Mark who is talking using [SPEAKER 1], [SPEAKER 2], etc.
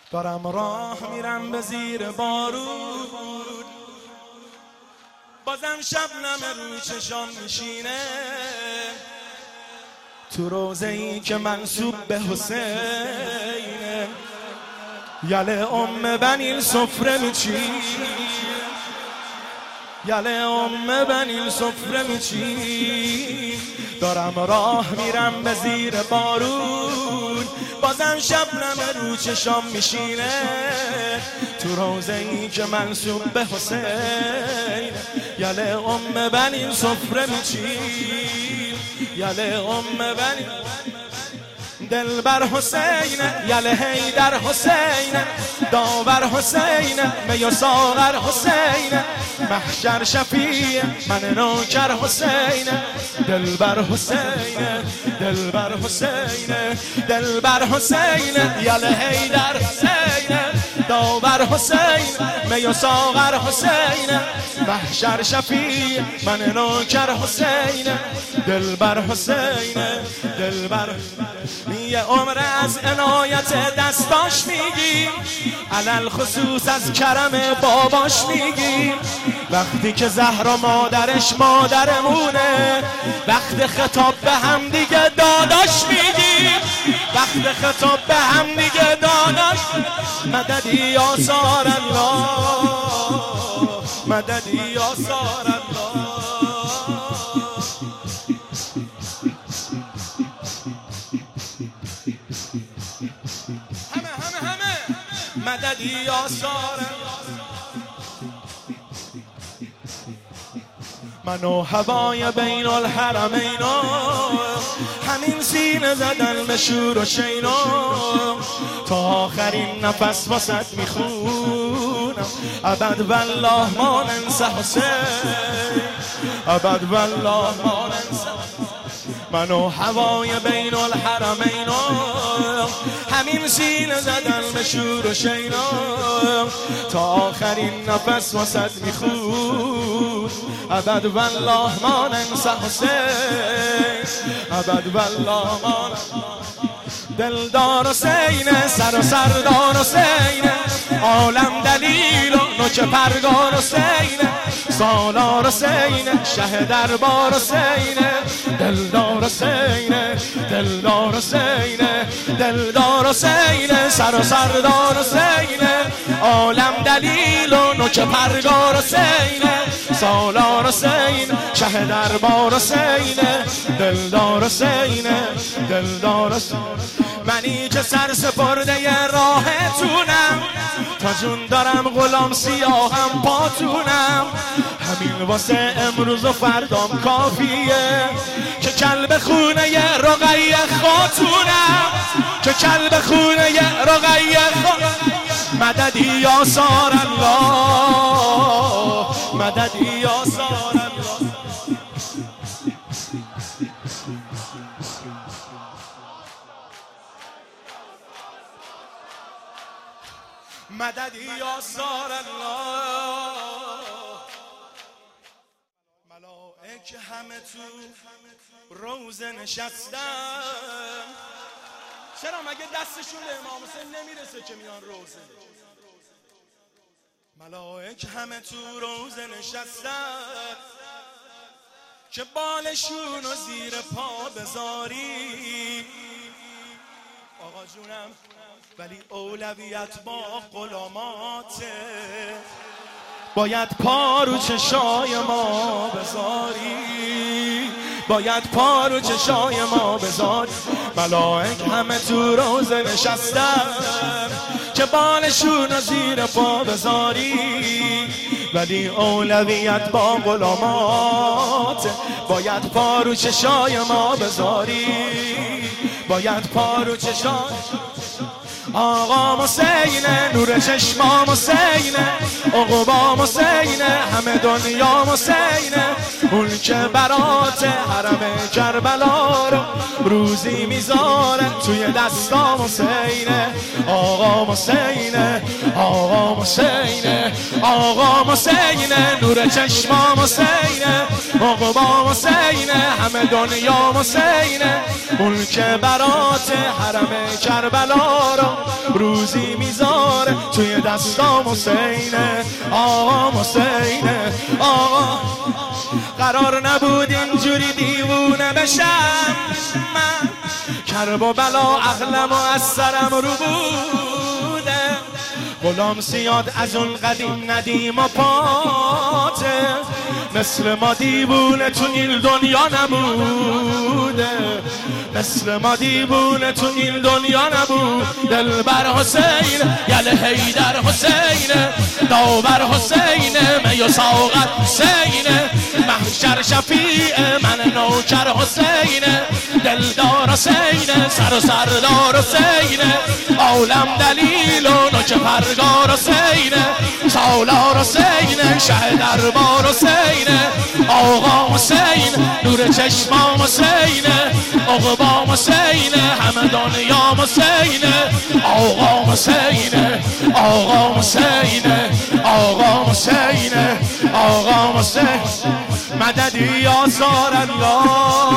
[SPEAKER 1] دارم راه میرم به زیر بارود، بازم شبنم روی چشام میشینه، تو روزه‌ای که منسوب به حسینه. یله بنی سفره میچی، یله بنی سفره میچی. دارم راه میرم به زیر بارود، بازم شبنم رو چشام میشینه، تو روزه‌ای که منسوب به حسین. یله بنی سفره میچی، یله بنی دل بر حسین، یله حیدر حسین، داور حسین، می و ساغر حسین، محشر شفیع من نوکر حسین. دل بر حسین، دل بر حسین، دل بر حسین، یله حیدر حسین، داور حسین، می و ساغر حسین، محشر شفیع من نوکر حسین. دل بر حسین، دل بر یه عمر از عنایت دستاش میگی، علل خصوص از کرم باباش میگی. وقتی که زهرا مادرش مادرمونه، وقت خطاب به هم دیگه داداش میگی، وقت خطاب به هم دیگه داداش. مددی آثار الله، مددی آثار الله. مددی آثار من و هوای بین الحرمین، همین سینه زدن به شور و شینا. تا آخرین نفس واسط میخونم، ابد والله ما ننسى حسین، ابد والله ما ننسى. من و هوای بین الحرمین، همین سینه زدن به شور و شینا. تا آخرین نفس واسط میخود، ابد والله ما ننسى حسین، ابد والله ما ننسى. دلدار حسین، سر و سردار حسین، عالم دلیل و نوک پرگار حسین، سالار حسین، شه دربار حسین. دلدار حسین، دلدار حسین، دلدار حسین، سر و سردار حسین، عالم دلیل و نوک پرگار حسین، سالار حسین، شه دربار حسین. دلدار حسین، دلدار حسین. منی که سر سپرده راهتونم، تا جون دارم غلام سیاهم پاتونم. همین واسه امروز و فردام کافیه، که کلب خونه رقیه خاتونم، که کلب خونه رقیه خاتونم. مددی آثار الله، مددی آثار الله. مددی آثار الله. ملائک همه تو روزه نشستن. چرا مگه دستشون به امام حسین نمیرسه که میان روزه؟ ملائک همه تو روزه نشستن، که بالشون رو زیر پا بذاری. آقا جونم ولی اولویت با غلاماته، باید پا رو چشای ما بذاری، باید پا رو چشای ما بذاری. ملائک همه تو روزه نشستن، که بالشون رو زیر پا بذاری. ولی اولویت با غلامات، باید پا رو چشای ما بذاری، باید پا رو چشای. آقا حسین، نور چشمام حسین، عقبام حسین، همه دنیا حسین. اون که برات حرم کربلا رو روزی میذاره توی دستام حسین. آقا حسین، آقا حسین، آقا حسین، نور چشمام حسین، عقبام حسین، همه دنیا حسین. اون که برات حرم کربلا رو روزی میذاره توی دستام حسینه، آقا حسینه. آقا قرار نبود اینجوری دیوونه بشم من، کرب و بلا عقلم و از سرم رو بوده. غلام زیاد از اون قدیم ندیم و پاته، مثل ما دیوونه تو این دنیا نبوده، مثل ما دیوونه تو این دنیا نبود. دلبر حسین یل حیدر حسینه، داور حسینه، می و ساغر حسینه، محشر شفیع من نوکر حسینه، دلدار حسینه، سر و سردار حسینه، عالم دلیل و نوک پرگار حسینه، سالار حسینه، شه دربار حسینه، آقا حسین نور چشمام حسینه، عقبام حسینه، همه دنیا حسینه، آقا حسینه، آقا حسینه، آقا حسینه، آقا حسین. مددی یا زار الله،